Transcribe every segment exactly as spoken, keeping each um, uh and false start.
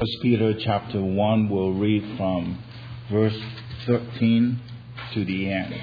First Peter chapter one, we'll read from verse thirteen to the end.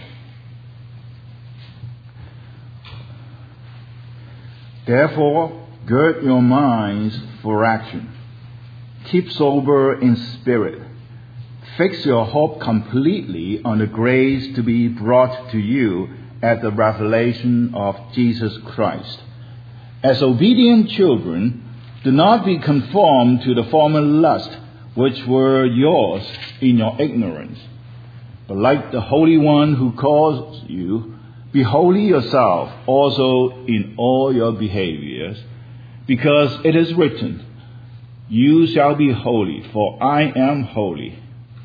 Therefore, gird your minds for action. Keep sober in spirit. Fix your hope completely on the grace to be brought to you at the revelation of Jesus Christ. As obedient children, do not be conformed to the former lusts which were yours in your ignorance. But like the Holy One who calls you, be holy yourself also in all your behaviors, because it is written, you shall be holy, for I am holy.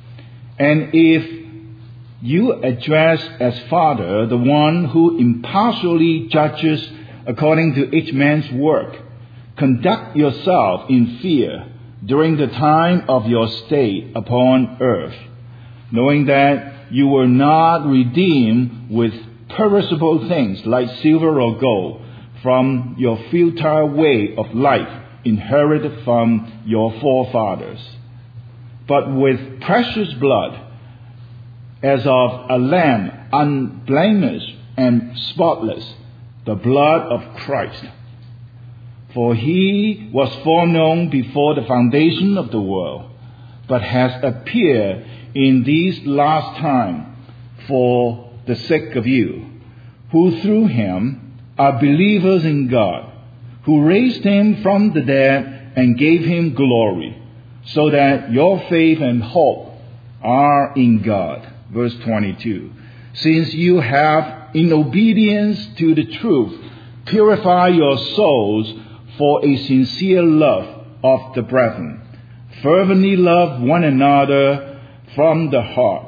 And if you address as Father the one who impartially judges according to each man's work, conduct yourself in fear during the time of your stay upon earth, knowing that you were not redeemed with perishable things like silver or gold from your futile way of life inherited from your forefathers, but with precious blood, as of a lamb unblemished and spotless, the blood of Christ. For he was foreknown before the foundation of the world, but has appeared in these last times for the sake of you, who through him are believers in God, who raised him from the dead and gave him glory, so that your faith and hope are in God. Verse twenty-two. Since you have, in obedience to the truth, purified your souls for a sincere love of the brethren, fervently love one another from the heart.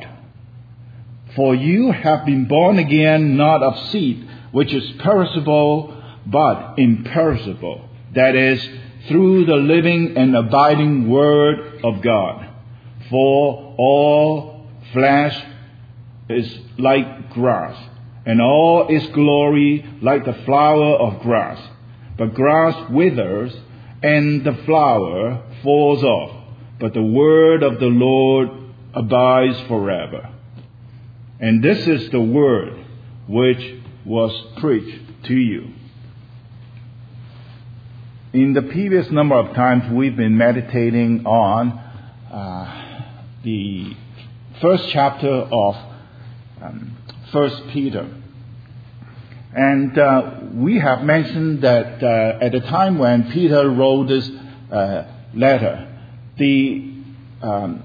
For you have been born again, not of seed which is perishable, but imperishable, that is, through the living and abiding Word of God. For all flesh is like grass, and all its glory like the flower of grass. But grass withers, and the flower falls off, but the word of the Lord abides forever. And this is the word which was preached to you. In the previous number of times, we've been meditating on uh, the first chapter of um, First Peter. And uh, we have mentioned that uh, at the time when Peter wrote this uh, letter, the um,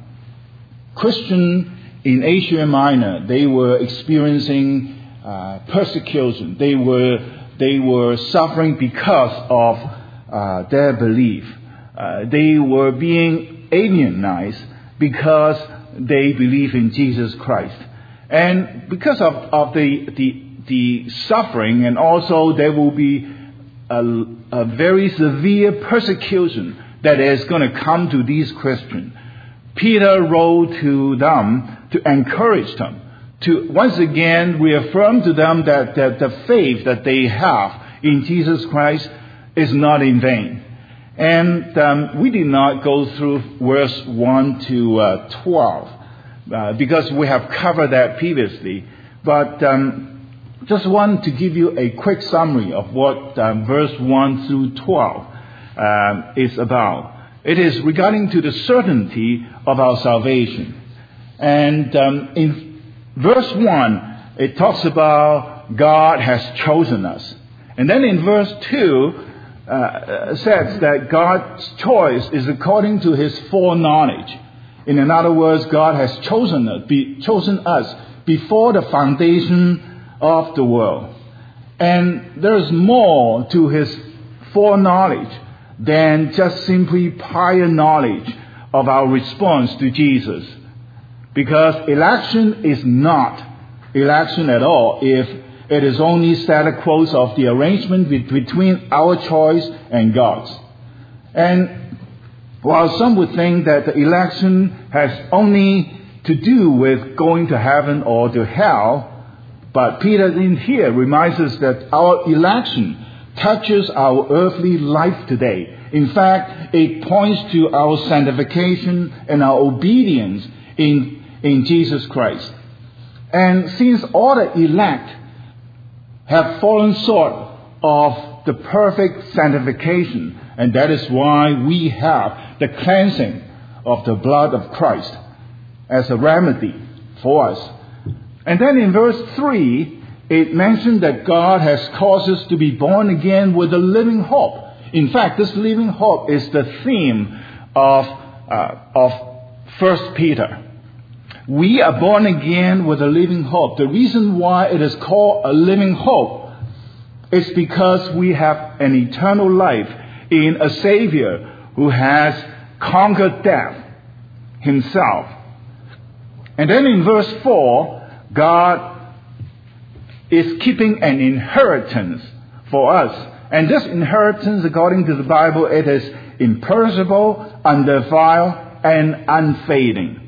Christian in Asia Minor, they were experiencing uh, persecution. They were they were suffering because of uh, their belief. Uh, they were being alienized because they believe in Jesus Christ, and because of of the the the suffering, and also there will be a, a very severe persecution that is going to come to these Christians. Peter wrote to them to encourage them, to once again reaffirm to them that, that the faith that they have in Jesus Christ is not in vain. And um, we did not go through verse one to uh, twelve uh, because we have covered that previously, but um, just want to give you a quick summary of what um, verse one through twelve um, is about. It is regarding to the certainty of our salvation. And um, in verse one, it talks about God has chosen us. And then in verse two, uh, says that God's choice is according to his foreknowledge. In other words, God has chosen us, be, chosen us before the foundation of the world. And there's more to his foreknowledge than just simply prior knowledge of our response to Jesus. Because election is not election at all if it is only status quo of the arrangement between our choice and God's. And while some would think that the election has only to do with going to heaven or to hell, but Peter in here reminds us that our election touches our earthly life today. In fact, it points to our sanctification and our obedience in, in Jesus Christ. And since all the elect have fallen short of the perfect sanctification, and that is why we have the cleansing of the blood of Christ as a remedy for us. And then in verse three, it mentioned that God has caused us to be born again with a living hope. In fact, this living hope is the theme of, uh, of First Peter. We are born again with a living hope. The reason why it is called a living hope is because we have an eternal life in a Savior who has conquered death himself. And then in verse four, God is keeping an inheritance for us. And this inheritance, according to the Bible, it is imperishable, undefiled, and unfading.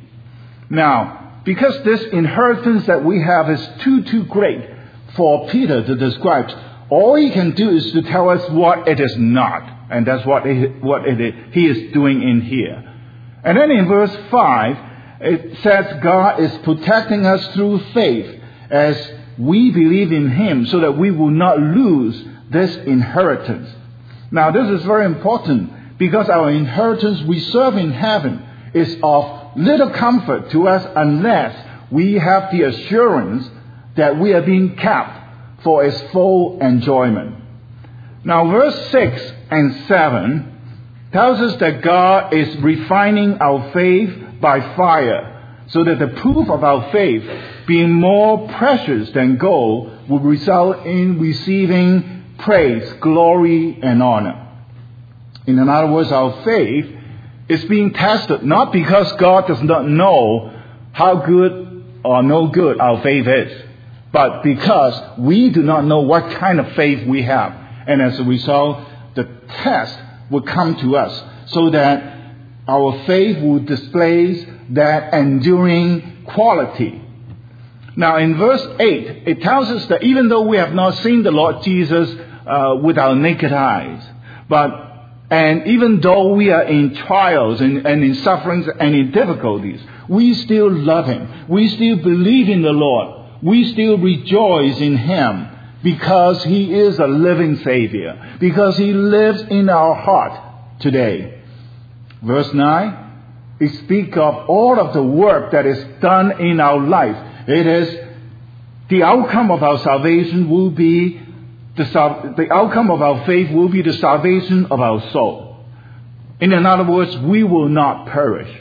Now, because this inheritance that we have is too, too great for Peter to describe, all he can do is to tell us what it is not. And that's what, it, what it is, he is doing in here. And then in verse five, it says God is protecting us through faith as we believe in Him so that we will not lose this inheritance. Now, this is very important because our inheritance we serve in heaven is of little comfort to us unless we have the assurance that we are being kept for its full enjoyment. Now, verse six and seven tells us that God is refining our faith by fire, so that the proof of our faith, being more precious than gold, will result in receiving praise, glory, and honor. In other words, our faith is being tested not because God does not know how good or no good our faith is, but because we do not know what kind of faith we have. And as a result, the test will come to us so that our faith will display that enduring quality. Now in verse eight, it tells us that even though we have not seen the Lord Jesus uh, with our naked eyes, but and even though we are in trials and, and in sufferings and in difficulties, we still love Him. We still believe in the Lord. We still rejoice in Him because He is a living Savior, because He lives in our heart today. Verse nine, it speaks of all of the work that is done in our life. It is the outcome of our salvation will be the, the outcome of our faith will be the salvation of our soul. In other words, we will not perish.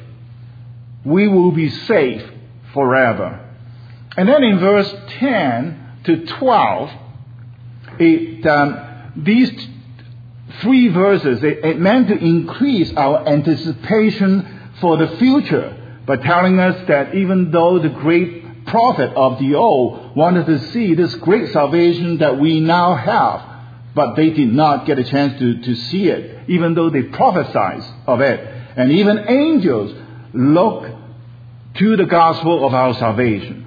We will be safe forever. And then in verse ten to twelve, it, um, these three verses, it, it meant to increase our anticipation for the future by telling us that even though the great prophet of the old wanted to see this great salvation that we now have, but they did not get a chance to, to see it, even though they prophesied of it. And even angels look to the gospel of our salvation.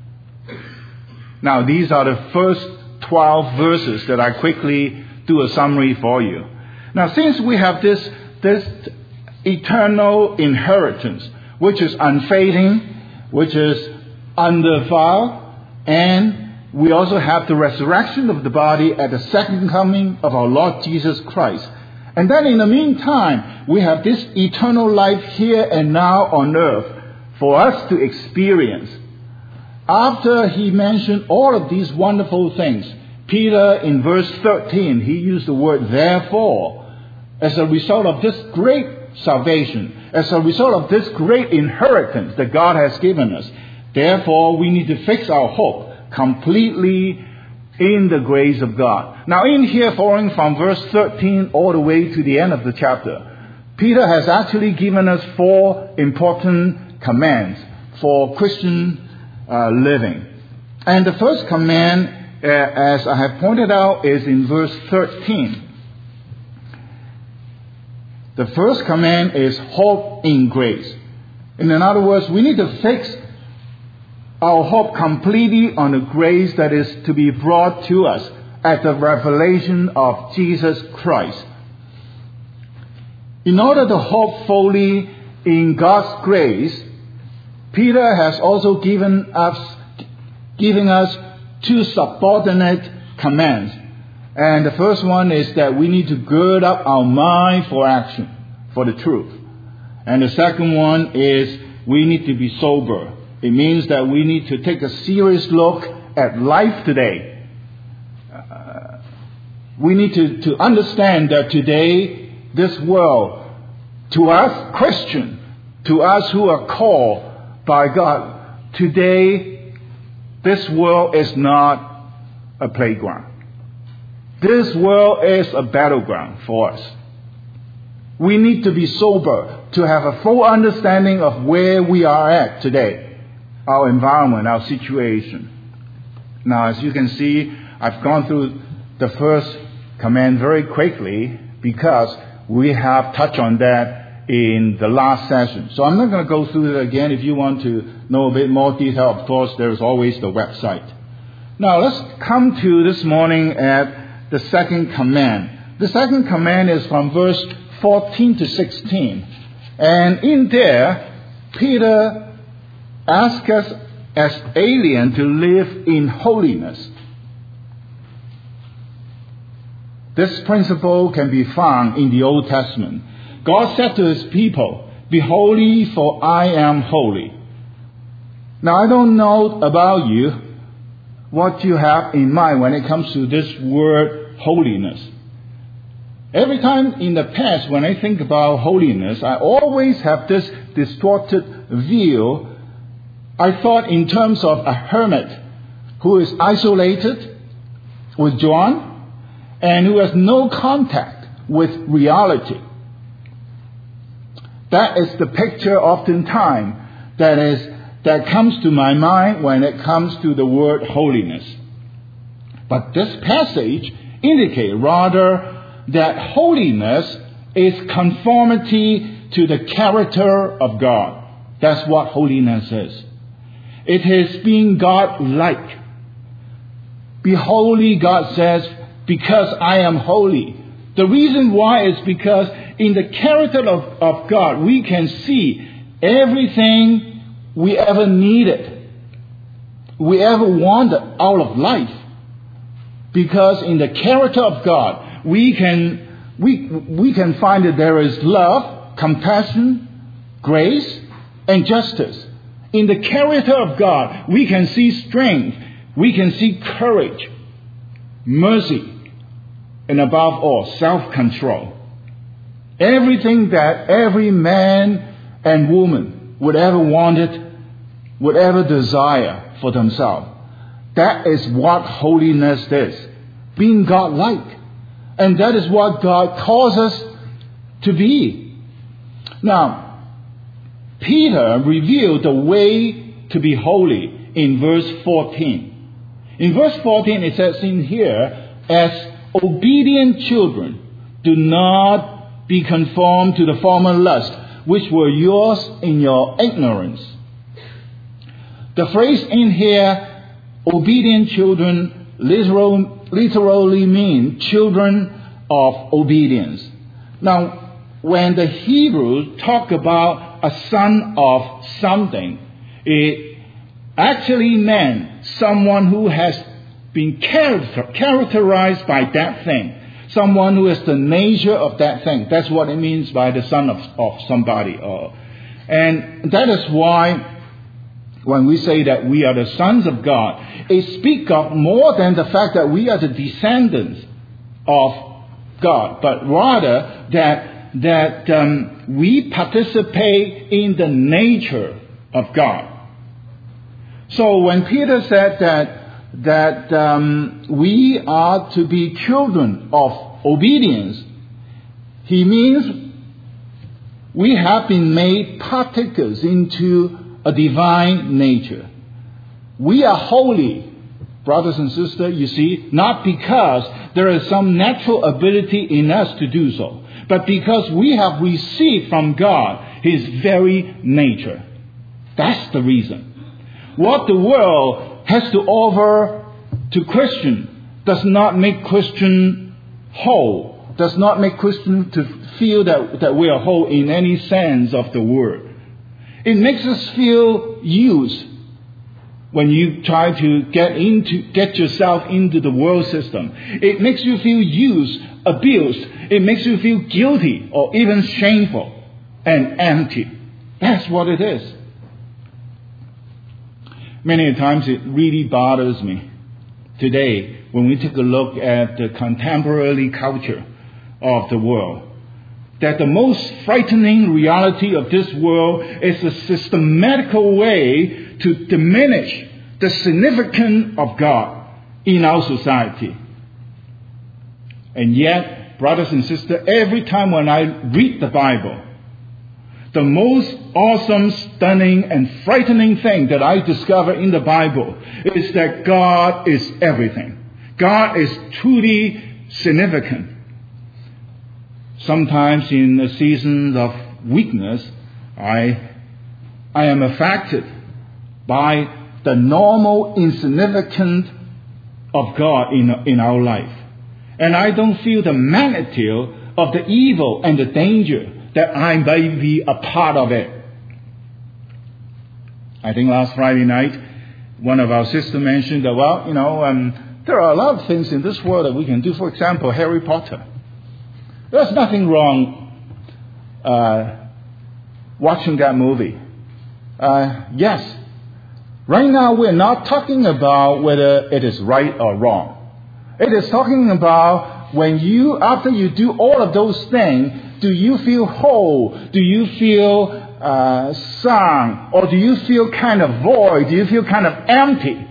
Now, these are the first twelve verses that I quickly do a summary for you. Now, since we have this, this eternal inheritance, which is unfading, which is undefiled, and we also have the resurrection of the body at the second coming of our Lord Jesus Christ. And then in the meantime, we have this eternal life here and now on earth for us to experience. After he mentioned all of these wonderful things, Peter in verse thirteen, he used the word therefore. As a result of this great salvation, as a result of this great inheritance that God has given us, therefore we need to fix our hope completely in the grace of God. Now in here, following from verse thirteen all the way to the end of the chapter, Peter has actually given us four important commands for Christian uh, living. And the first command, uh, as I have pointed out, is in verse thirteen. The first command is hope in grace. In other words, we need to fix our hope completely on the grace that is to be brought to us at the revelation of Jesus Christ. In order to hope fully in God's grace, Peter has also given us, giving us two subordinate commands. And the first one is that we need to gird up our mind for action, for the truth. And the second one is we need to be sober. It means that we need to take a serious look at life today. Uh, we need to, to understand that today, this world, to us Christian, to us who are called by God, today, this world is not a playground. This world is a battleground for us. We need to be sober to have a full understanding of where we are at today, our environment, our situation. Now, as you can see, I've gone through the first command very quickly because we have touched on that in the last session. So I'm not going to go through it again. If you want to know a bit more detail, of course, there's always the website. Now, let's come to this morning at the second command. The second command is from verse fourteen to sixteen. And in there, Peter asks us as aliens to live in holiness. This principle can be found in the Old Testament. God said to his people, "Be holy, for I am holy." Now, I don't know about you, what you have in mind when it comes to this word holiness. Every time in the past when I think about holiness, I always have this distorted view. I thought in terms of a hermit who is isolated, withdrawn, and who has no contact with reality. That is the picture oftentimes that is that comes to my mind when it comes to the word holiness. But this passage indicates rather that holiness is conformity to the character of God. That's what holiness is. It is being God-like. Be holy, God says, because I am holy. The reason why is because in the character of, of God, we can see everything we ever needed, we ever wanted out of life. Because in the character of God, we can, we, we can find that there is love, compassion, grace, and justice. In the character of God, we can see strength, we can see courage, mercy, and above all, self-control. Everything that every man and woman would ever wanted, would ever desire for themselves. That is what holiness is. Being God-like. And that is what God calls us to be. Now, Peter revealed the way to be holy in verse fourteen. In verse fourteen it says in here, as obedient children, do not be conformed to the former lust, which were yours in your ignorance. The phrase in here, obedient children, literal, literally mean children of obedience. Now, when the Hebrews talk about a son of something, it actually meant someone who has been character, characterized by that thing. Someone who has the nature of that thing. That's what it means by the son of, of somebody. Or, and that is why when we say that we are the sons of God, it speaks of more than the fact that we are the descendants of God, but rather that, that um, we participate in the nature of God. So when Peter said that that um, we are to be children of obedience, he means we have been made partakers into a divine nature. We are holy, brothers and sisters, you see, not because there is some natural ability in us to do so, but because we have received from God His very nature. That's the reason. What the world has to offer to Christian does not make Christian whole does not make Christians to feel that, that we are whole in any sense of the word. It makes us feel used when you try to get into get yourself into the world system. It makes you feel used, abused. It makes you feel guilty or even shameful and empty. That's what it is. Many times it really bothers me today when we take a look at the contemporary culture of the world, that the most frightening reality of this world is a systematical way to diminish the significance of God in our society. And yet, brothers and sisters, every time when I read the Bible, the most awesome, stunning, and frightening thing that I discover in the Bible is that God is everything. God is truly significant. Sometimes in the seasons of weakness, I, I am affected by the normal insignificance of God in, in our life. And I don't feel the magnitude of the evil and the danger that I may be a part of it. I think last Friday night, one of our sisters mentioned that, well, you know, um, there are a lot of things in this world that we can do. For example, Harry Potter. There's nothing wrong uh, watching that movie. Uh, yes, right now we're not talking about whether it is right or wrong. It is talking about when you, after you do all of those things, do you feel whole? Do you feel uh, sound? Or do you feel kind of void? Do you feel kind of empty?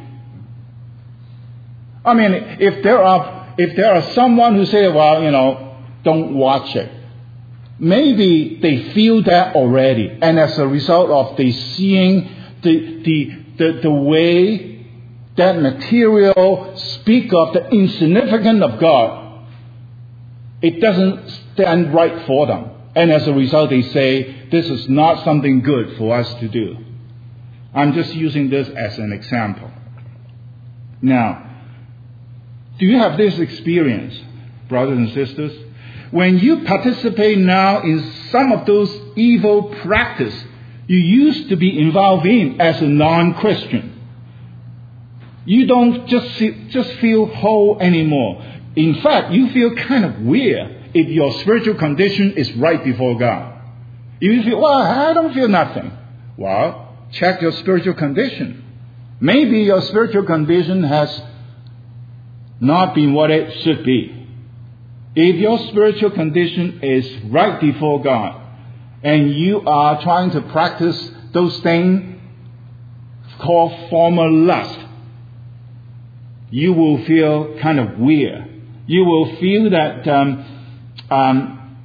I mean, if there are if there are someone who say, well, you know, don't watch it. Maybe they feel that already, and as a result of they seeing the the the, the way that material speak of the insignificance of God, it doesn't stand right for them. And as a result, they say, this is not something good for us to do. I'm just using this as an example. Now, do you have this experience, brothers and sisters? When you participate now in some of those evil practices you used to be involved in as a non-Christian, you don't just see, just feel whole anymore. In fact, you feel kind of weird if your spiritual condition is right before God. If you feel, well, I don't feel nothing. Well, check your spiritual condition. Maybe your spiritual condition has not been what it should be. If your spiritual condition is right before God, and you are trying to practice those things called former lust, you will feel kind of weird. You will feel that um, um,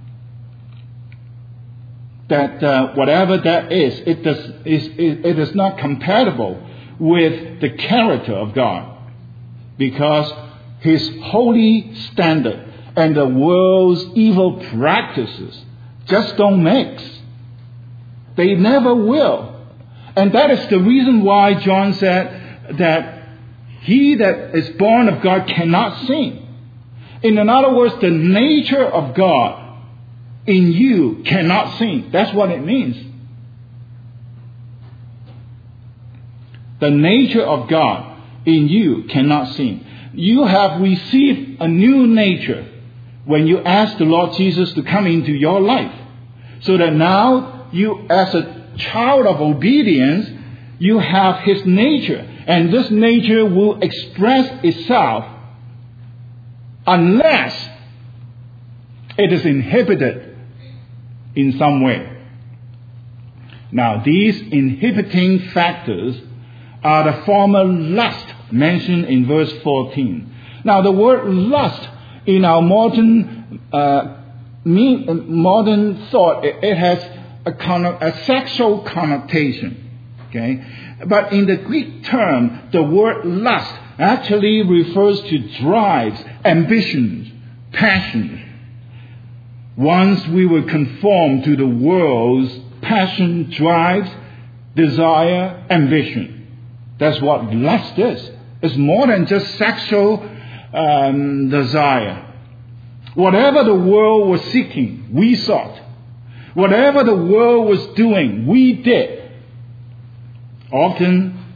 that uh, whatever that is, it does is it, it is not compatible with the character of God, because His holy standard and the world's evil practices just don't mix. They never will. And that is the reason why John said that he that is born of God cannot sin. In other words, the nature of God in you cannot sin. That's what it means. The nature of God in you cannot sin. You have received a new nature when you ask the Lord Jesus to come into your life. So that now you, as a child of obedience, you have His nature. And this nature will express itself unless it is inhibited in some way. Now, these inhibiting factors are the former lust mentioned in verse fourteen. Now, the word lust in our modern uh, mean, modern thought, it, it has a, conno- a sexual connotation. Okay, but in the Greek term, the word lust actually refers to drives, ambitions, passions. Once we were conformed to the world's passion, drives, desire, ambition. That's what lust is. It's more than just sexual um, desire. Whatever the world was seeking, we sought. Whatever the world was doing, we did. Often,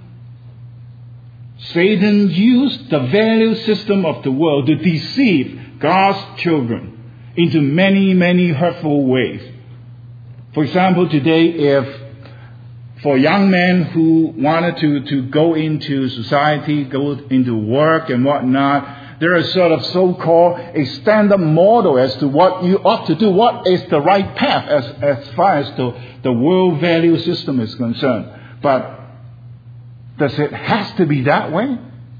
Satan used the value system of the world to deceive God's children into many, many hurtful ways. For example, today, if for young men who wanted to, to go into society, go into work and whatnot, there is sort of so-called a standard model as to what you ought to do, what is the right path as, as far as the, the world value system is concerned. But does it have to be that way?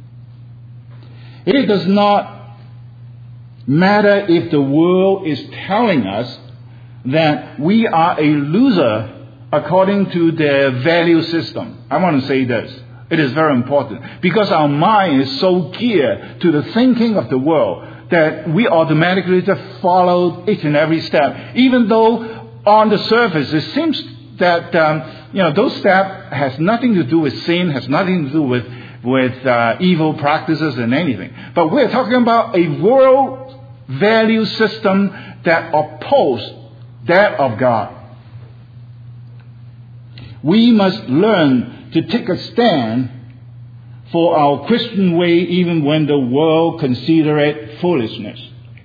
It does not matter if the world is telling us that we are a loser according to their value system. I want to say this. It is very important because our mind is so geared to the thinking of the world that we automatically just follow each and every step, even though on the surface it seems that um, you know those steps has nothing to do with sin, has nothing to do with with uh, evil practices and anything. But we're talking about a world value system that opposes that of God. We must learn to take a stand for our Christian way even when the world considers it foolishness.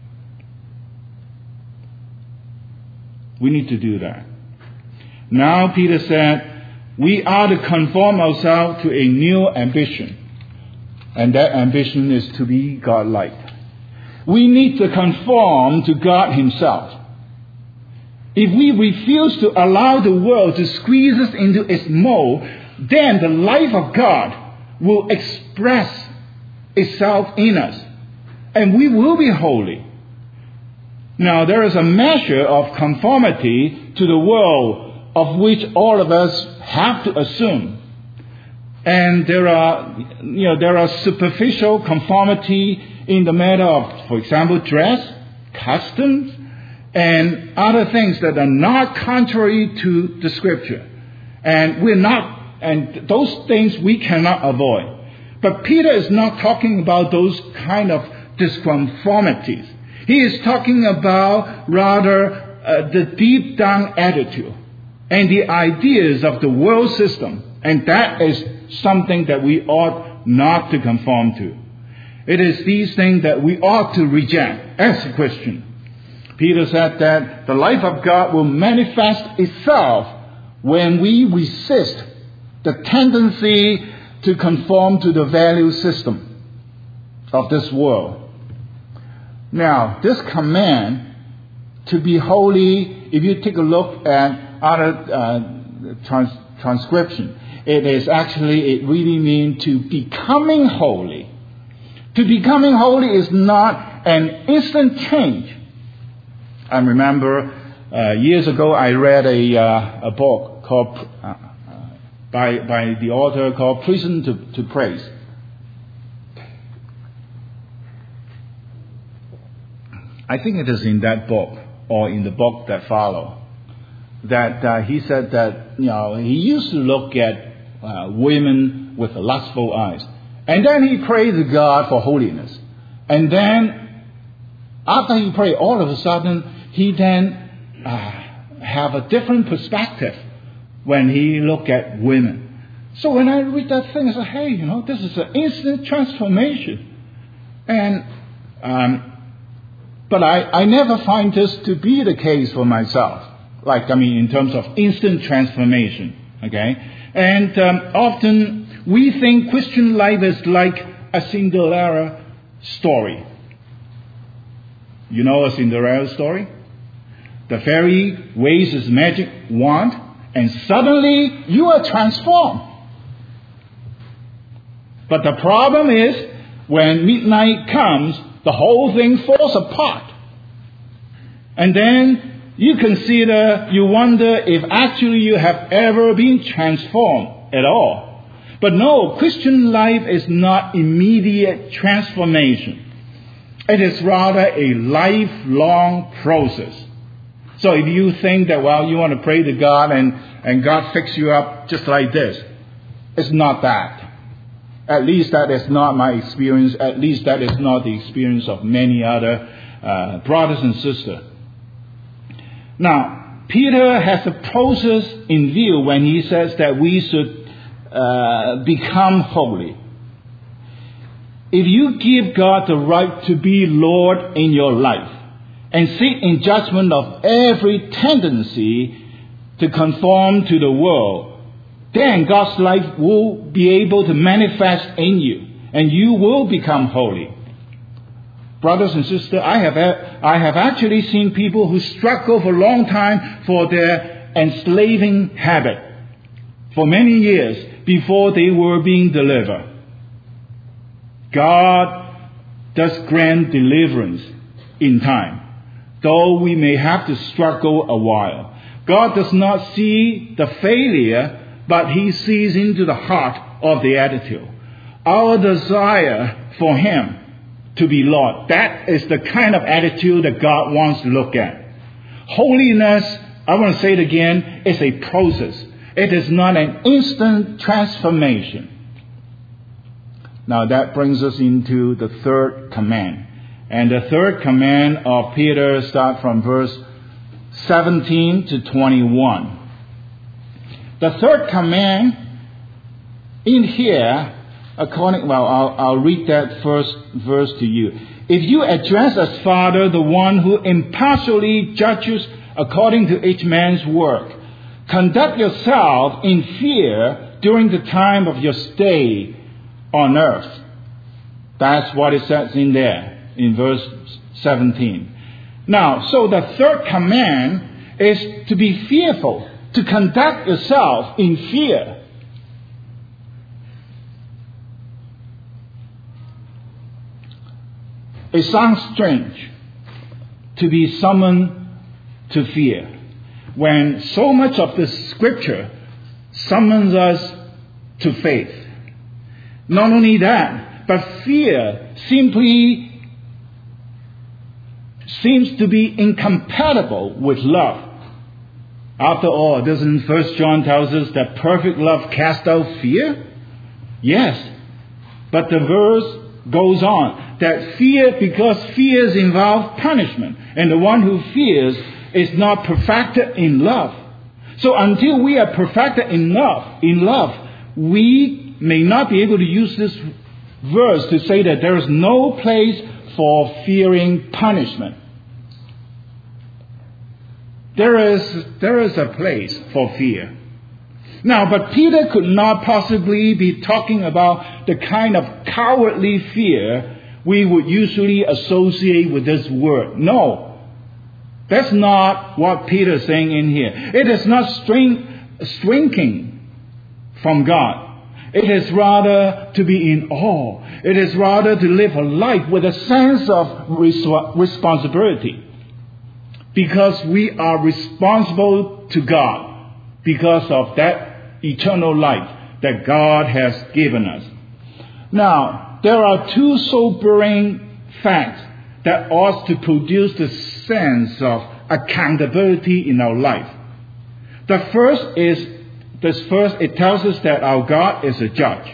We need to do that. Now Peter said, we are to conform ourselves to a new ambition. And that ambition is to be God-like. We need to conform to God Himself. If we refuse to allow the world to squeeze us into its mold, then the life of God will express itself in us. And we will be holy. Now, there is a measure of conformity to the world of which all of us have to assume. And there are, you know, there are superficial conformity in the matter of, for example, dress, customs, and other things that are not contrary to the Scripture. And we're not, and those things we cannot avoid. But Peter is not talking about those kind of disconformities. He is talking about rather uh, the deep down attitude and the ideas of the world system. And that is something that we ought not to conform to. It is these things that we ought to reject as a Christian. Peter said that the life of God will manifest itself when we resist the tendency to conform to the value system of this world. Now, this command to be holy, if you take a look at other uh, trans- transcription, it is actually, it really means to becoming holy. To becoming holy is not an instant change. I remember uh, years ago I read a uh, a book called uh, uh, by by the author called Prison to, to Praise. I think it is in that book or in the book that follow that uh, he said that you know he used to look at uh, women with lustful eyes, and then he prayed to God for holiness, and then after he prayed, all of a sudden he then uh, have a different perspective when he look at women. So when I read that thing, I say, hey, you know, this is an instant transformation. And um, but I, I never find this to be the case for myself. Like, I mean, in terms of instant transformation. Okay? And um, often we think Christian life is like a Cinderella story. You know a Cinderella story? The fairy waves his magic wand, and suddenly you are transformed. But the problem is, when midnight comes, the whole thing falls apart. And then you consider, you wonder if actually you have ever been transformed at all. But no, Christian life is not immediate transformation. It is rather a lifelong process. So if you think that, well, you want to pray to God and, and God fix you up just like this, it's not that. At least that is not my experience. At least that is not the experience of many other uh, brothers and sisters. Now, Peter has a process in view when he says that we should uh, become holy. If you give God the right to be Lord in your life and sit in judgment of every tendency to conform to the world, then God's life will be able to manifest in you, and you will become holy. Brothers and sisters, I have I have actually seen people who struggle for a long time for their enslaving habit, for many years before they were being delivered. God does grant deliverance in time, though we may have to struggle a while. God does not see the failure, but He sees into the heart of the attitude. Our desire for Him to be Lord, that is the kind of attitude that God wants to look at. Holiness, I want to say it again, is a process. It is not an instant transformation. Now that brings us into the third command. And the third command of Peter starts from verse seventeen to twenty-one. The third command in here, according, well, I'll, I'll read that first verse to you. If you address as Father the one who impartially judges according to each man's work, conduct yourself in fear during the time of your stay on earth. That's what it says in there, in verse seventeen. Now, so the third command is to be fearful, to conduct yourself in fear. It sounds strange to be summoned to fear when so much of the Scripture summons us to faith. Not only that, but fear simply seems to be incompatible with love. After all, doesn't First John tells us that perfect love casts out fear? Yes, but the verse goes on that fear, because fears involve punishment, and the one who fears is not perfected in love. So until we are perfected in love, in love, we may not be able to use this verse to say that there is no place for fearing punishment. There is, there is a place for fear. Now, but Peter could not possibly be talking about the kind of cowardly fear we would usually associate with this word. No, that's not what Peter is saying in here. It is not shrink, shrinking from God. It is rather to be in awe. It is rather to live a life with a sense of responsibility. Because we are responsible to God because of that eternal life that God has given us. Now, there are two sobering facts that ought to produce the sense of accountability in our life. The first is, this first, it tells us that our God is a judge.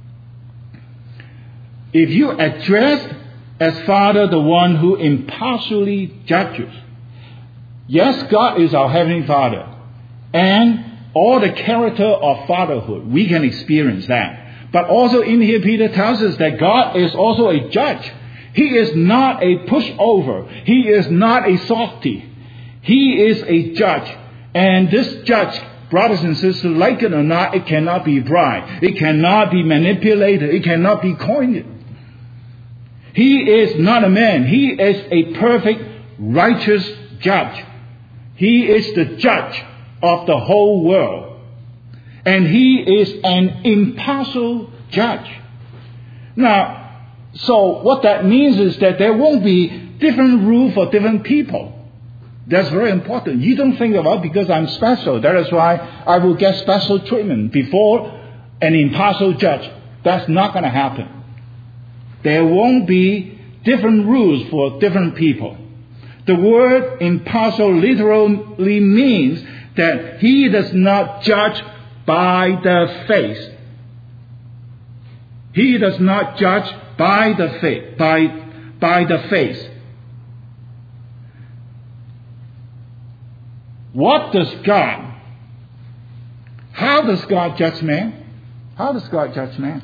If you address as Father the one who impartially judges, yes, God is our Heavenly Father, and all the character of fatherhood, we can experience that. But also in here, Peter tells us that God is also a judge. He is not a pushover. He is not a softy. He is a judge. And this judge, brothers and sisters, like it or not, it cannot be bribed. It cannot be manipulated. It cannot be coined. He is not a man. He is a perfect, righteous judge. He is the judge of the whole world. And He is an impartial judge. Now, so what that means is that there won't be different rules for different people. That's very important. You don't think about, because I'm special, that is why I will get special treatment before an impartial judge. That's not going to happen. There won't be different rules for different people. The word impartial literally means that He does not judge by the face. He does not judge by the face, by, by the face. What does God, how does God judge man? How does God judge man?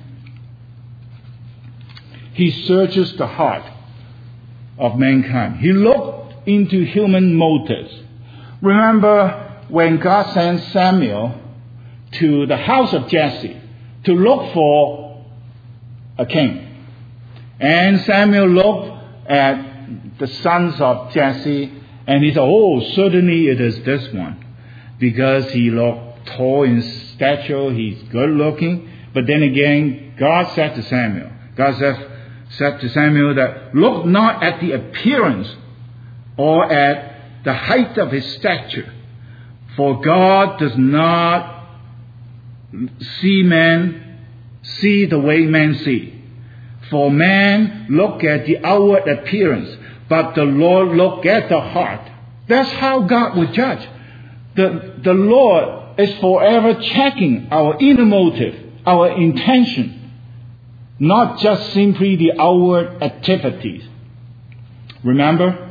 He searches the heart of mankind. He looked into human motives. Remember when God sent Samuel to the house of Jesse to look for a king. And Samuel looked at the sons of Jesse and he said, oh, certainly it is this one. Because he looked tall in stature, he's good looking. But then again, God said to Samuel, God said, said to Samuel that look not at the appearance or at the height of his stature. For God does not see man, see the way men see. For man look at the outward appearance, but the Lord look at the heart. That's how God will judge. The, the Lord is forever checking our inner motive, our intention, not just simply the outward activities. Remember,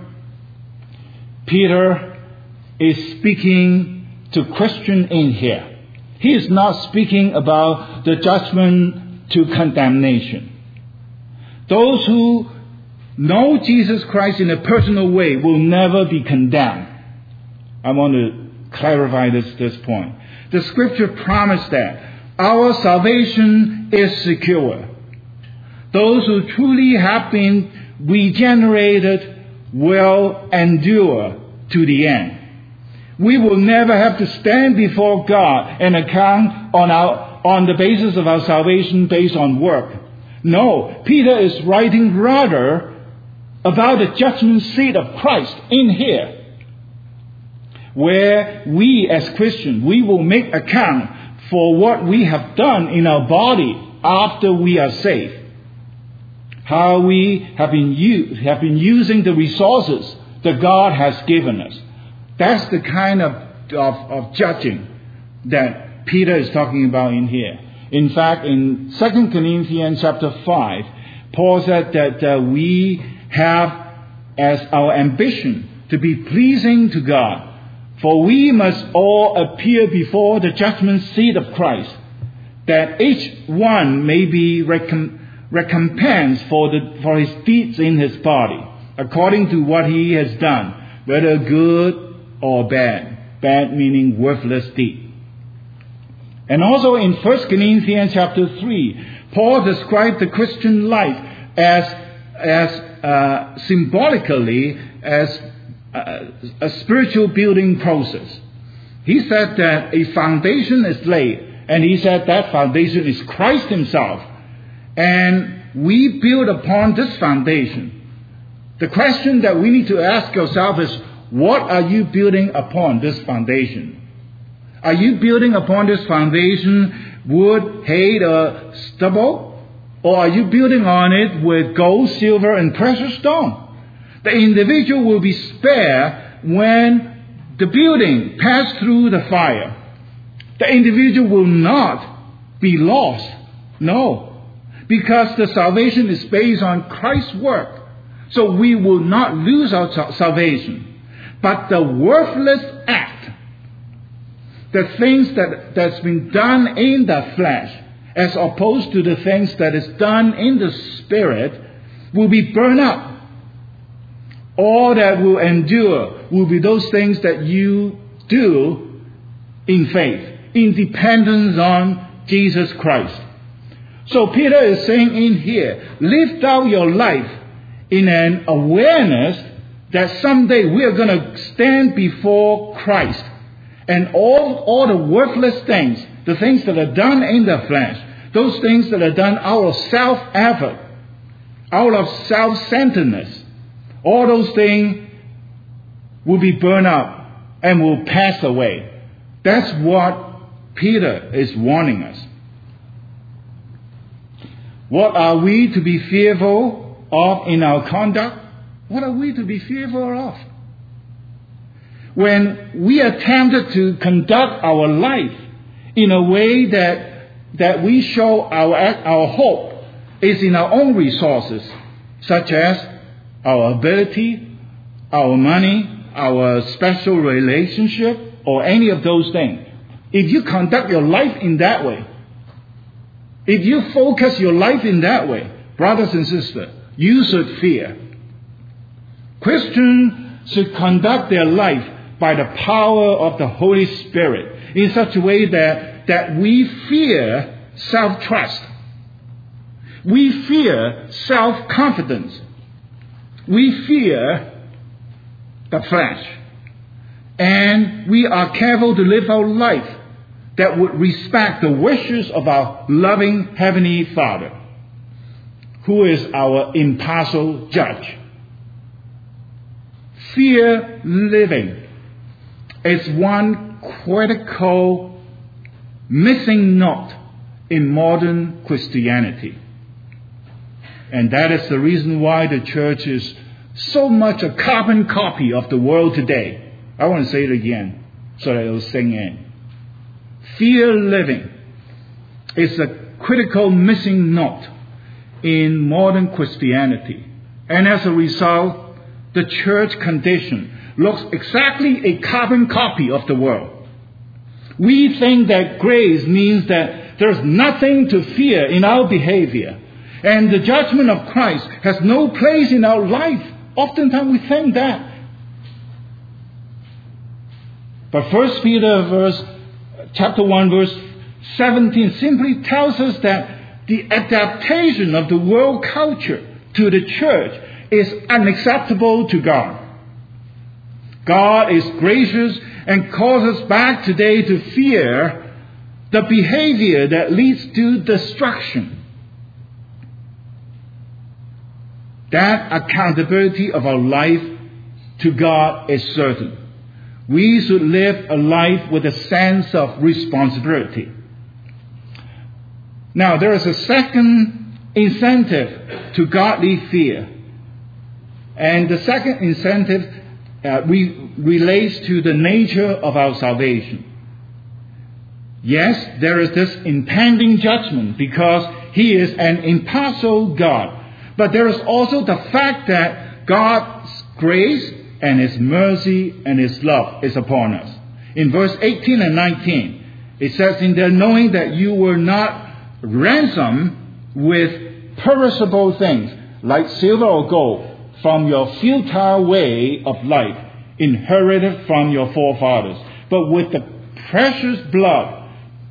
Peter is speaking to Christians in here. He is not speaking about the judgment to condemnation. Those who know Jesus Christ in a personal way will never be condemned. I want to clarify this, this point. The scripture promised that our salvation is secure. Those who truly have been regenerated will endure to the end. We will never have to stand before God and account on our on the basis of our salvation based on work. No, Peter is writing rather about the judgment seat of Christ in here, where we as Christians, we will make account for what we have done in our body after we are saved. How we have been, u- have been using the resources that God has given us. That's the kind of, of, of judging that Peter is talking about in here. In fact, in Second Corinthians chapter five, Paul said that uh, we have as our ambition to be pleasing to God. For we must all appear before the judgment seat of Christ, that each one may be recom- recompensed for, the, for his deeds in his body, according to what he has done, whether good or bad. Bad meaning worthless deed. And also in First Corinthians chapter three, Paul described the Christian life as, as uh, symbolically as a, a spiritual building process. He said that a foundation is laid, and he said that foundation is Christ himself. And we build upon this foundation. The question that we need to ask ourselves is, what are you building upon this foundation? Are you building upon this foundation wood, hay, or stubble? Or are you building on it with gold, silver, and precious stone? The individual will be spared when the building passed through the fire. The individual will not be lost. No. Because the salvation is based on Christ's work. So we will not lose our salvation. But the worthless act, the things that, that's been done in the flesh, as opposed to the things that is done in the spirit, will be burned up. All that will endure will be those things that you do in faith, in dependence on Jesus Christ. So Peter is saying in here, live out your life in an awareness that someday we are going to stand before Christ. And all, all the worthless things, the things that are done in the flesh, those things that are done out of self-effort, out of self-centeredness, all those things will be burned up and will pass away. That's what Peter is warning us. What are we to be fearful of in our conduct? What are we to be fearful of? When we are tempted to conduct our life in a way that, that we show our, our hope is in our own resources, such as our ability, our money, our special relationship, or any of those things. If you conduct your life in that way, if you focus your life in that way, brothers and sisters, you should fear. Christians should conduct their life by the power of the Holy Spirit in such a way that, that we fear self-trust. We fear self-confidence. We fear the flesh. And we are careful to live our life that would respect the wishes of our loving Heavenly Father, who is our impartial judge. Fear living is one critical missing note in modern Christianity. And that is the reason why the church is so much a carbon copy of the world today. I want to say it again so that it will sink in. Fear living is a critical missing note in modern Christianity. And as a result, the church condition looks exactly a carbon copy of the world. We think that grace means that there's nothing to fear in our behavior, and the judgment of Christ has no place in our life. Oftentimes we think that. But First Peter verse, chapter one, verse seventeen simply tells us that the adaptation of the world culture to the church is unacceptable to God. God is gracious and calls us back today to fear the behavior that leads to destruction. That accountability of our life to God is certain. We should live a life with a sense of responsibility. Now, there is a second incentive to godly fear. And the second incentive uh, we, relates to the nature of our salvation. Yes, there is this impending judgment because He is an impartial God. But there is also the fact that God's grace and His mercy and His love is upon us. In verse eighteen and nineteen, it says, in there, knowing that you were not ransomed with perishable things like silver or gold from your futile way of life inherited from your forefathers, but with the precious blood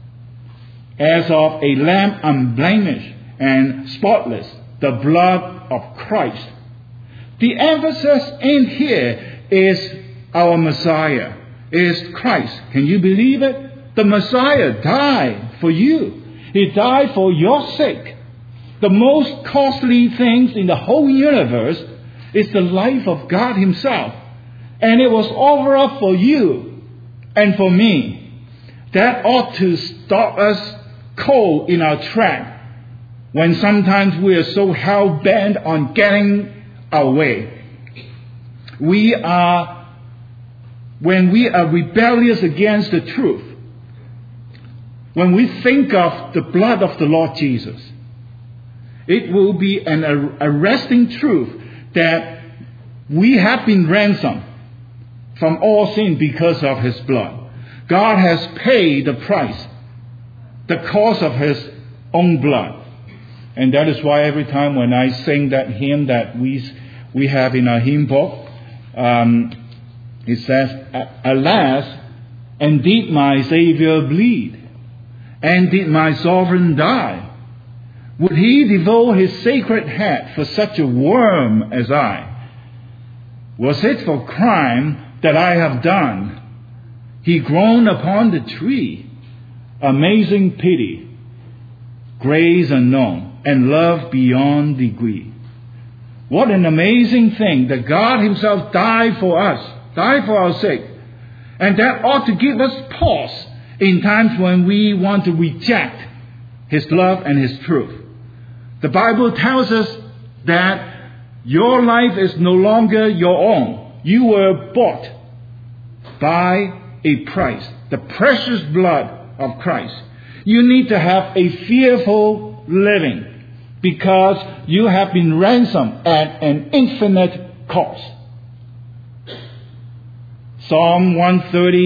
as of a lamb unblemished and spotless, the blood of Christ. The emphasis in here is our Messiah, is Christ. Can you believe it? The Messiah died for you. He died for your sake. The most costly things in the whole universe is the life of God Himself. And it was offered up for you and for me. That ought to stop us cold in our track when sometimes we are so hell-bent on getting our way. We are, when we are rebellious against the truth, when we think of the blood of the Lord Jesus, it will be an arresting truth that we have been ransomed from all sin because of His blood. God has paid the price, the cost of His own blood. And that is why every time when I sing that hymn that we we have in our hymn book, um, it says, alas, and did my Savior bleed? And did my sovereign die? Would He devote His sacred head for such a worm as I? Was it for crime that I have done? He groaned upon the tree. Amazing pity, grace unknown, and love beyond degree. What an amazing thing that God Himself died for us, died for our sake. And that ought to give us pause in times when we want to reject His love and His truth. The Bible tells us that your life is no longer your own. You were bought by a price, the precious blood of Christ. You need to have a fearful living because you have been ransomed at an infinite cost. Psalm one thirty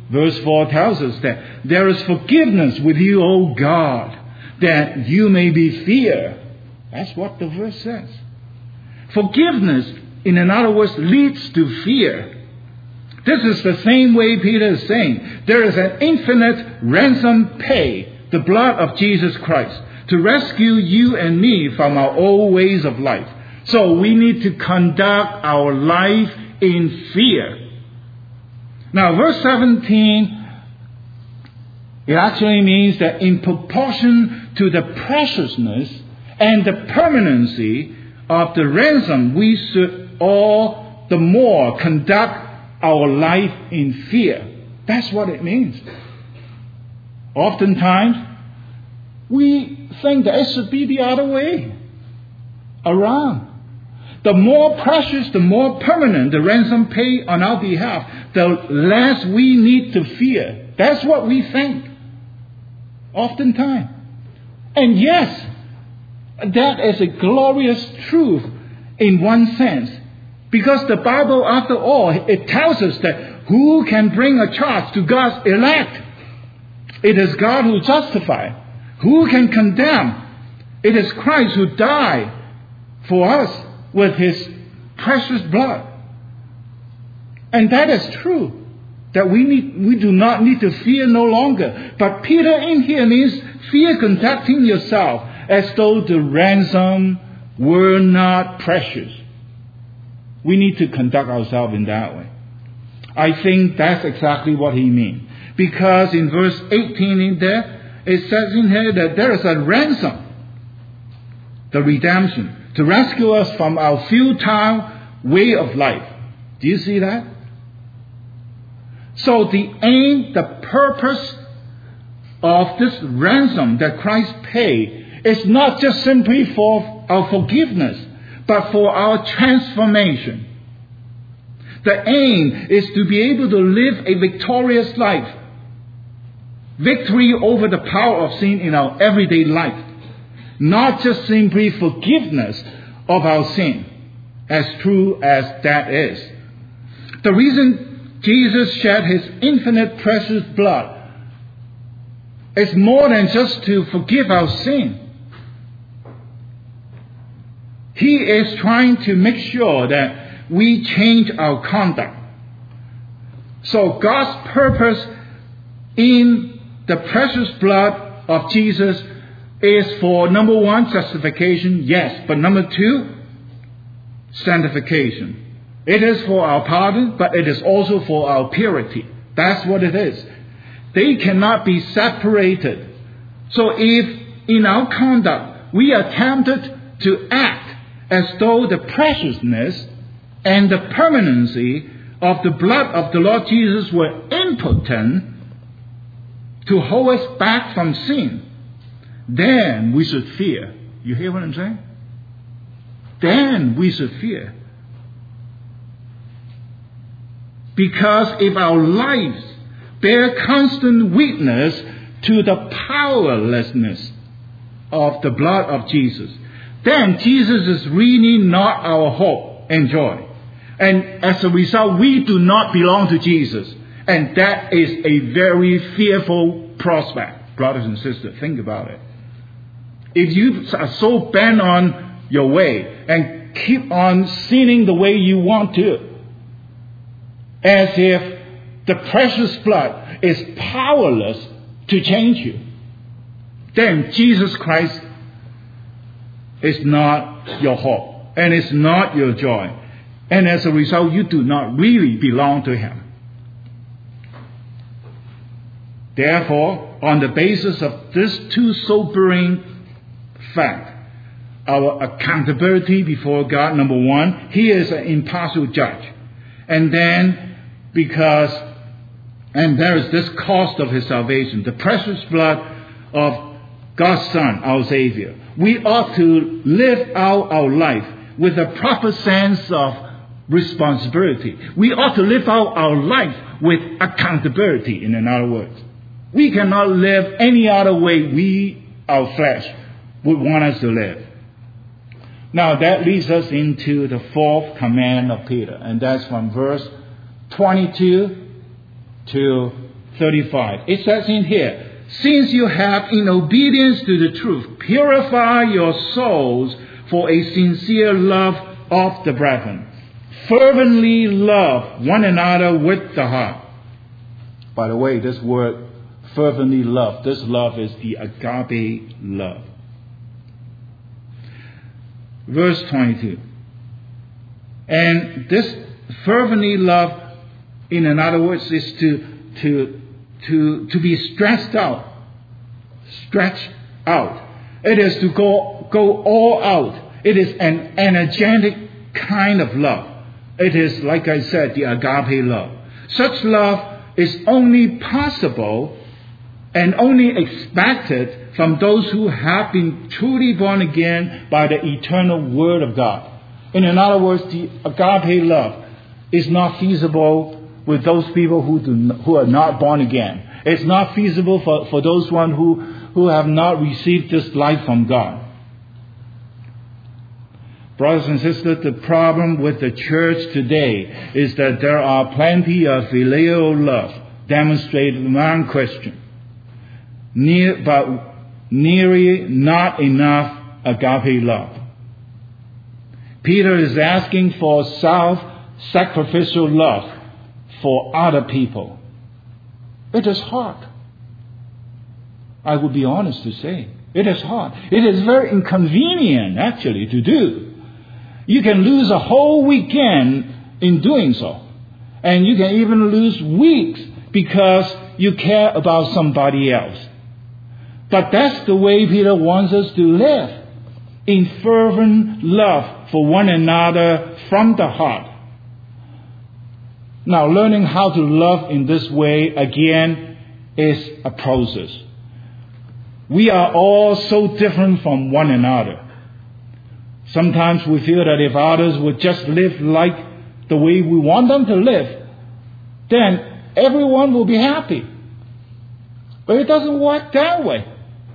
Verse four tells us that there is forgiveness with you, O God, that you may be feared. That's what the verse says. Forgiveness, in other words, leads to fear. This is the same way Peter is saying. There is an infinite ransom pay, the blood of Jesus Christ, to rescue you and me from our old ways of life. So we need to conduct our life in fear. Now, verse seventeen, it actually means that in proportion to the preciousness and the permanency of the ransom, we should all the more conduct our life in fear. That's what it means. Oftentimes, we think that it should be the other way around. The more precious, the more permanent the ransom paid on our behalf, the less we need to fear. That's what we think. Oftentimes. And yes, that is a glorious truth in one sense. Because the Bible, after all, it tells us that who can bring a charge to God's elect? It is God who justifies. Who can condemn? It is Christ who died for us with his precious blood. And that is true. That we need, we do not need to fear no longer. But Peter in here means fear conducting yourself as though the ransom were not precious. We need to conduct ourselves in that way. I think that's exactly what he means. Because in verse eighteen in there, it says in here that there is a ransom. The redemption. To rescue us from our futile way of life. Do you see that? So the aim, the purpose of this ransom that Christ paid is not just simply for our forgiveness, but for our transformation. The aim is to be able to live a victorious life. Victory over the power of sin in our everyday life. Not just simply forgiveness of our sin, as true as that is. The reason Jesus shed his infinite precious blood is more than just to forgive our sin. He is trying to make sure that we change our conduct. So God's purpose in the precious blood of Jesus is for, number one, justification, yes. But number two, sanctification. It is for our pardon, but it is also for our purity. That's what it is. They cannot be separated. So if in our conduct we are tempted to act as though the preciousness and the permanency of the blood of the Lord Jesus were impotent to hold us back from sin, then we should fear. You hear what I'm saying? Then we should fear. Because if our lives bear constant witness to the powerlessness of the blood of Jesus, then Jesus is really not our hope and joy. And as a result, we do not belong to Jesus. And that is a very fearful prospect. Brothers and sisters, think about it. If you are so bent on your way and keep on sinning the way you want to, as if the precious blood is powerless to change you, then Jesus Christ is not your hope and is not your joy. And as a result, you do not really belong to him. Therefore, on the basis of this two sobering facts, our accountability before God, number one, he is an impartial judge. And then, because, and there is this cost of his salvation, the precious blood of God's Son, our Savior. We ought to live out our life with a proper sense of responsibility. We ought to live out our life with accountability, in other words. We cannot live any other way we, our flesh, would want us to live. Now that leads us into the fourth command of Peter, and that's from verse twenty-two to thirty-five. It says in here, since you have, in obedience to the truth, purified your souls for a sincere love of the brethren, fervently love one another with the heart. By the way, this word, fervently love, this love is the agape love. Verse twenty-two. And this fervently love, in other words, is to, to, to, to be stretched out. Stretched out. It is to go, go all out. It is an energetic kind of love. It is, like I said, the agape love. Such love is only possible and only expected from those who have been truly born again by the eternal Word of God. In other words, the agape love is not feasible with those people who do, who are not born again. It's not feasible for, for those one who, who have not received this life from God. Brothers and sisters, the problem with the church today is that there are plenty of filial love demonstrated among Christians, near, but nearly not enough agape love. Peter is asking for self-sacrificial love for other people. It is hard. I would be honest to say, it is hard. It is very inconvenient, actually, to do. You can lose a whole weekend in doing so. And you can even lose weeks because you care about somebody else. But that's the way Peter wants us to live, in fervent love for one another from the heart. Now, learning how to love in this way, again, is a process. We are all so different from one another. Sometimes we feel that if others would just live like the way we want them to live, then everyone will be happy. But it doesn't work that way.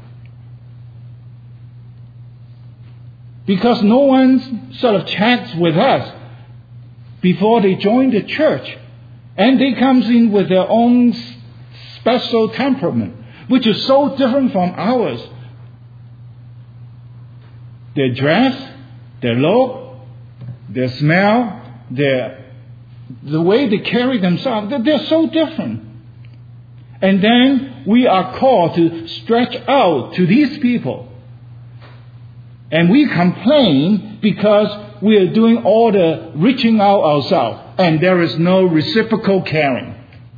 Because no one sort of chats with us before they join the church. And they comes in with their own special temperament, which is so different from ours. Their dress, their look, their smell, their, the way they carry themselves, they're so different. And then we are called to stretch out to these people. And we complain because we are doing all the reaching out ourselves, and there is no reciprocal caring.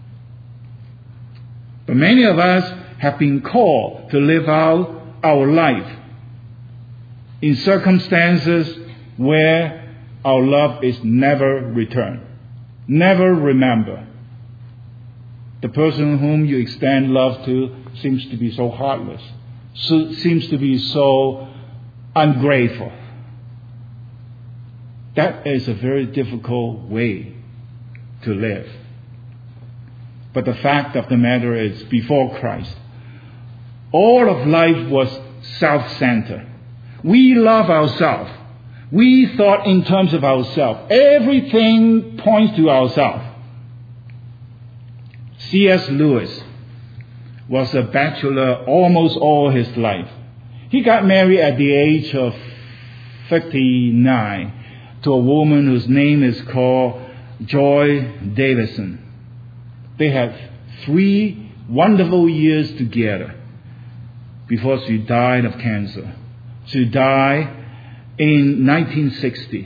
But many of us have been called to live out our life in circumstances where our love is never returned, never remembered. The person whom you extend love to seems to be so heartless, so, seems to be so ungrateful. That is a very difficult way to live. But the fact of the matter is, before Christ, all of life was self-centered. We love ourselves. We thought in terms of ourselves. Everything points to ourselves. C S Lewis was a bachelor almost all his life. He got married at the age of fifty-nine to a woman whose name is called Joy Davidson. They had three wonderful years together before she died of cancer. She died in nineteen sixty.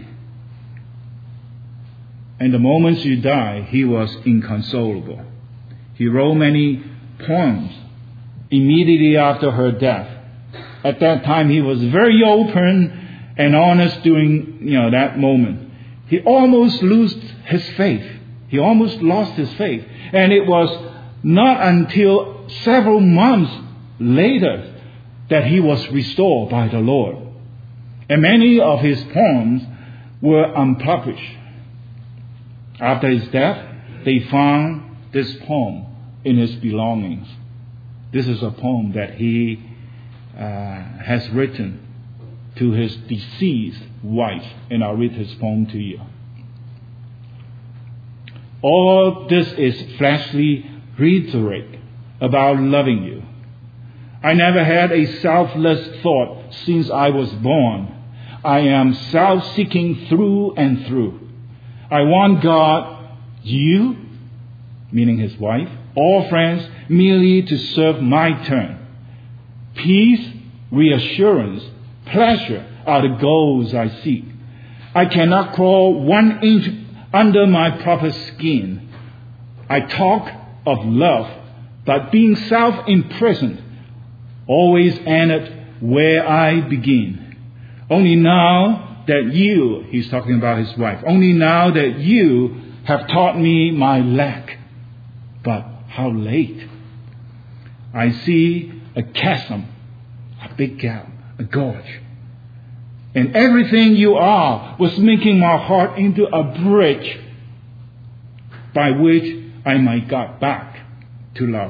And the moment she died, he was inconsolable. He wrote many poems immediately after her death. At that time, he was very open and honest during, you know, that moment. He almost lost his faith. He almost lost his faith. And it was not until several months later that he was restored by the Lord. And many of his poems were unpublished. After his death, they found this poem in his belongings. This is a poem that he uh, has written to his deceased wife, and I'll read his poem to you. All this is fleshly reiterate about loving you. I never had a selfless thought since I was born. I am self-seeking through and through. I want God, you, meaning his wife, all friends, merely to serve my turn. Peace, reassurance, pleasure are the goals I seek. I cannot crawl one inch under my proper skin. I talk of love, but being self-imprisoned always ended where I begin. Only now that you, he's talking about his wife, only now that you have taught me my lack. But how late? I see a chasm, a big gap, a gorge. And everything you are was making my heart into a bridge by which I might get back to love.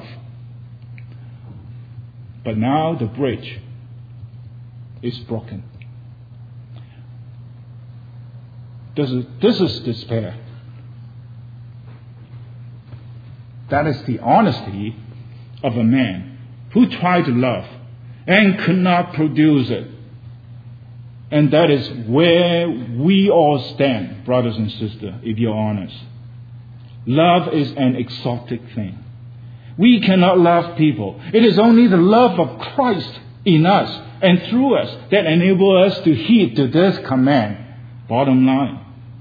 But now the bridge is broken. This is, this is despair. That is the honesty of a man who tried to love and could not produce it. And that is where we all stand, brothers and sisters, if you're honest. Love is an exotic thing. We cannot love people. It is only the love of Christ in us and through us that enables us to heed to this command. Bottom line.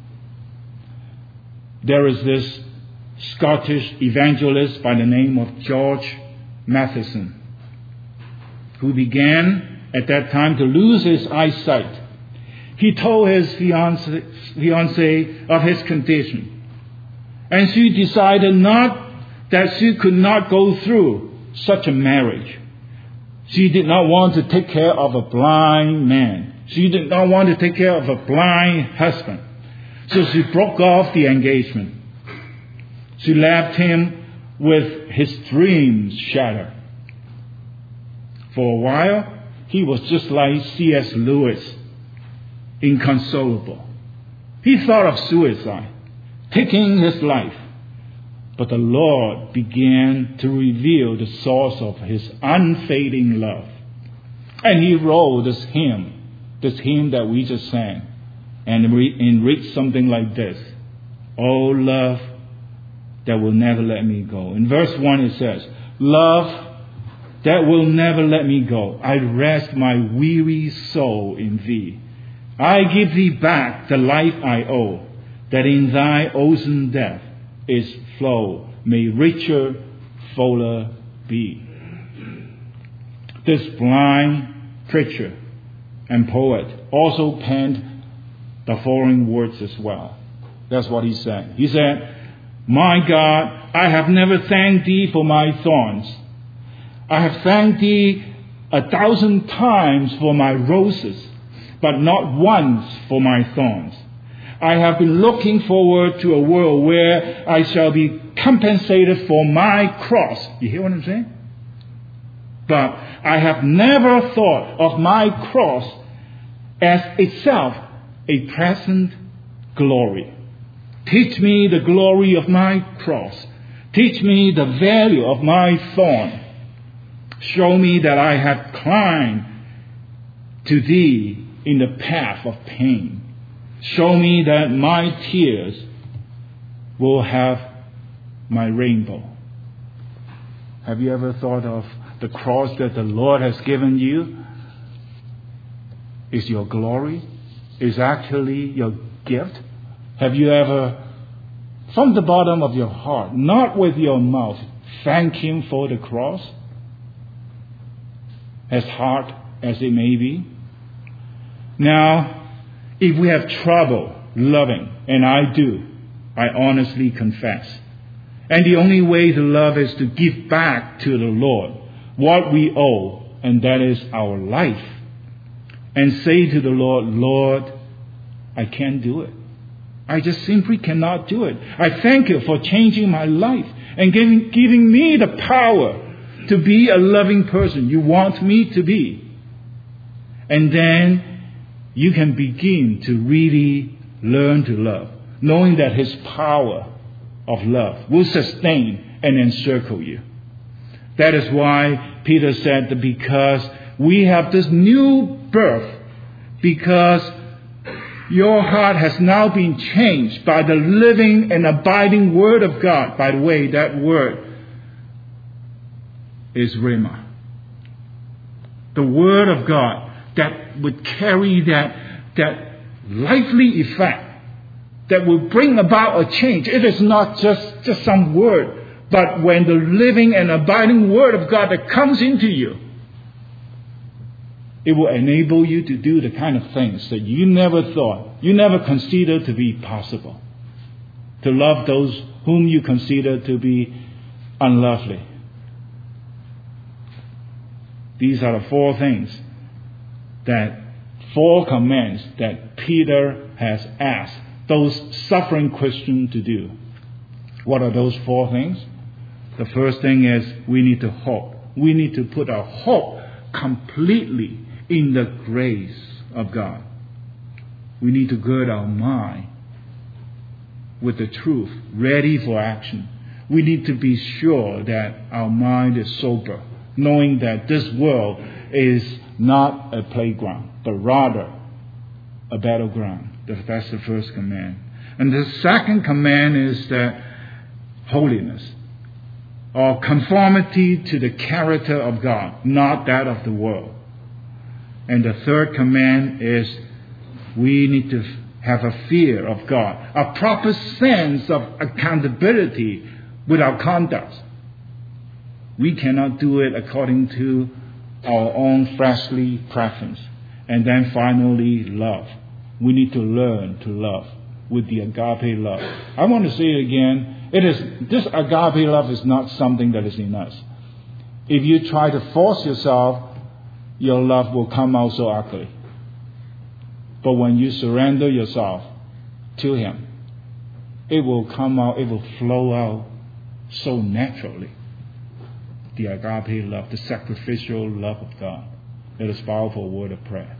There is this Scottish evangelist by the name of George Matheson, who began at that time to lose his eyesight. He told his fiancée, fiancée of his condition, and she decided not that she could not go through such a marriage. She did not want to take care of a blind man. She did not want to take care of a blind husband. So she broke off the engagement. She left him with his dreams shattered. For a while, he was just like C S Lewis, inconsolable. He thought of suicide, taking his life. But the Lord began to reveal the source of his unfading love. And he wrote this hymn, this hymn that we just sang, and it reads something like this. Oh, love that will never let me go. In verse one it says, love that will never let me go. I rest my weary soul in thee. I give thee back the life I owe, that in thy ocean depth its flow may richer, fuller be. This blind preacher and poet also penned the following words as well. That's what he said. He said, my God, I have never thanked thee for my thorns. I have thanked thee a thousand times for my roses, but not once for my thorns. I have been looking forward to a world where I shall be compensated for my cross. You hear what I'm saying? But I have never thought of my cross as itself a present glory. Teach me the glory of my cross. Teach me the value of my thorn. Show me that I have climbed to thee in the path of pain. Show me that my tears will have my rainbow. Have you ever thought of the cross that the Lord has given you? Is your glory? Is actually your gift? Have you ever, from the bottom of your heart, not with your mouth, thank Him for the cross? As hard as it may be. Now, if we have trouble loving, and I do, I honestly confess, and the only way to love is to give back to the Lord what we owe, and that is our life, and say to the Lord, Lord, I can't do it. I just simply cannot do it. I thank you for changing my life and giving, giving me the power to be a loving person you want me to be. And then you can begin to really learn to love, knowing that His power of love will sustain and encircle you. That is why Peter said that because we have this new birth, because your heart has now been changed by the living and abiding Word of God. By the way, that word is Rhema. The Word of God that would carry that, that lively effect, that will bring about a change. It is not just, just some word, but when the living and abiding Word of God that comes into you, it will enable you to do the kind of things that you never thought, you never considered to be possible. To love those whom you consider to be unlovely. These are the four things, that four commands that Peter has asked those suffering Christians to do. What are those four things? The first thing is we need to hope. We need to put our hope completely in the grace of God. We need to gird our mind with the truth, ready for action. We need to be sure that our mind is sober, knowing that this world is not a playground, but rather a battleground. That's the first command. And the second command is that holiness, or conformity to the character of God, not that of the world. And the third command is we need to have a fear of God, a proper sense of accountability with our conduct. We cannot do it according to our own fleshly preference. And then finally, love. We need to learn to love with the agape love. I want to say it again. It is, this agape love is not something that is in us. If you try to force yourself, your love will come out so ugly. But when you surrender yourself to Him, it will come out, it will flow out so naturally. The agape love, the sacrificial love of God. It is a powerful word of prayer.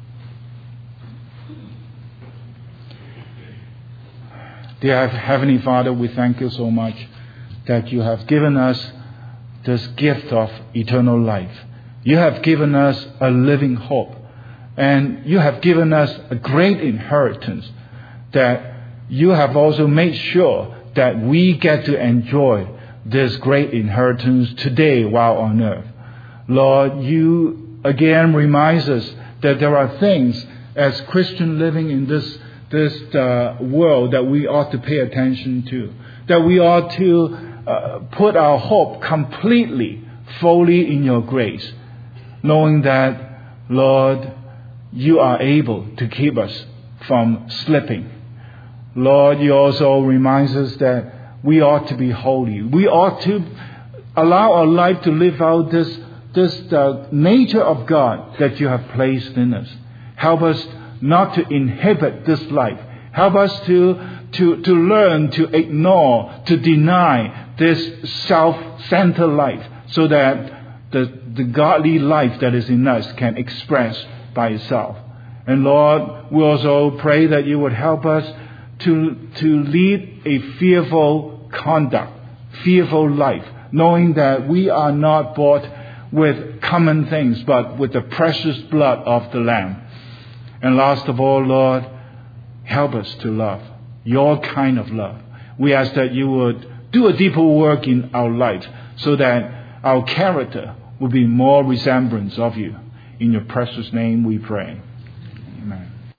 Dear Heavenly Father, we thank you so much that you have given us this gift of eternal life. You have given us a living hope. And you have given us a great inheritance that you have also made sure that we get to enjoy this great inheritance today while on earth. Lord, you again remind us that there are things as Christian living in this, this uh, world that we ought to pay attention to. That we ought to uh, put our hope completely, fully in your grace. Knowing that, Lord, you are able to keep us from slipping. Lord, you also remind us that we ought to be holy. We ought to allow our life to live out this, this uh, nature of God that you have placed in us. Help us not to inhibit this life. Help us to, to, to learn to ignore, to deny this self-centered life so that the, the godly life that is in us can express by itself. And Lord, we also pray that you would help us to, to lead a fearful conduct, fearful life, knowing that we are not bought with common things, but with the precious blood of the Lamb. And last of all, Lord, help us to love, your kind of love. We ask that you would do a deeper work in our life so that our character will be more resemblance of you. In your precious name we pray. Amen.